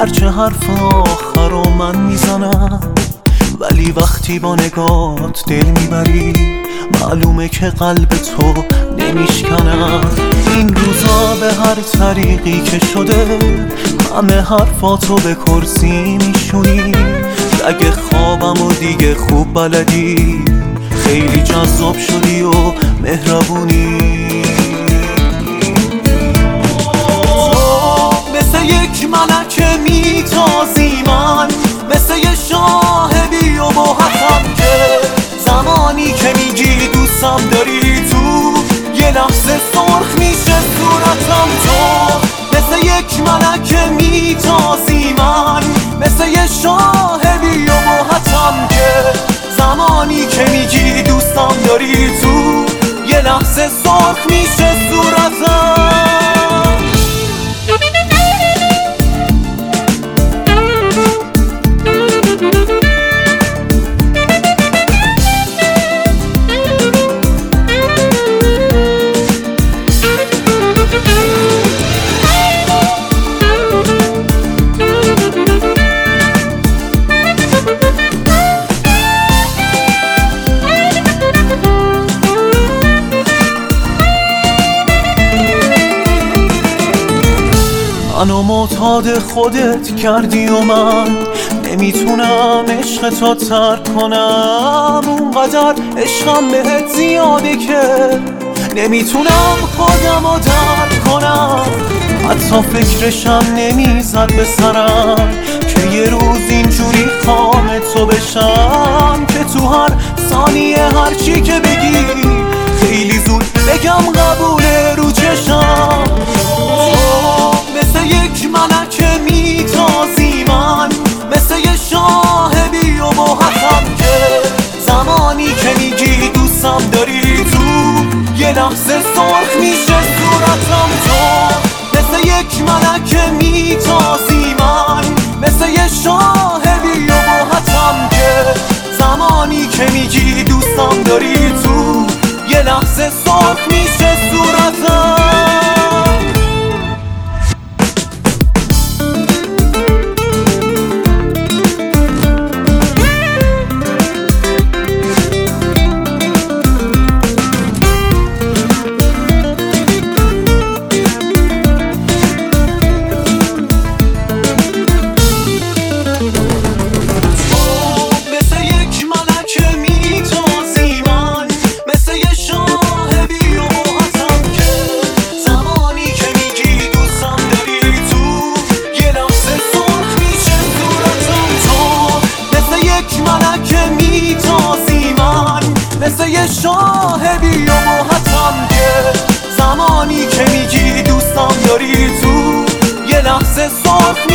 گرچه حرف آخر رو من میزنم، ولی وقتی با نگات دل میبری معلومه که قلب تو نمیشکنم. این روزا به هر طریقی که شده همه حرفاتو به کرسی میشونی. اگه خوابم و دیگه خوب بلدی، خیلی جذاب شدی و مهربونی. تو مثل یک ملکه میتازی، من مثل یه شاه بی و باحتم که زمانی که میگی دوستم داری تو یه لحظه سرخ میشه صورتم. تو مثل یک ملکه میتازی، من مثل یه شاه بی و باحتم که زمانی که میگی دوستم داری تو یه لحظه سرخ میشه صورتم. منو معتاد خودت کردی و من نمیتونم عشق تو ترک کنم. اونقدر عشقم بهت زیاده که نمیتونم خودم رو درک کنم. حتی فکرشم نمیزد به سرم که یه روز اینجوری خام تو بشم که تو هر ثانیه هرچی که بگی خیلی زود بگم قبوله رو چشم. مثل یک ملکه میتازی، من مثل یه شاه بی و باحتم که زمانی که میگی دوستم داری تو یه لحظه سرخ میشه صورتم. تو مثل یک ملکه میتازی، من مثل یه شاه بی و باحتم که زمانی که میگی دوستم داری تو یه لحظه سرخ میشه صورتم. مثل یه شاه بی و باحتم که زمانی که میگی دوستم داری تو یه لحظه سرخ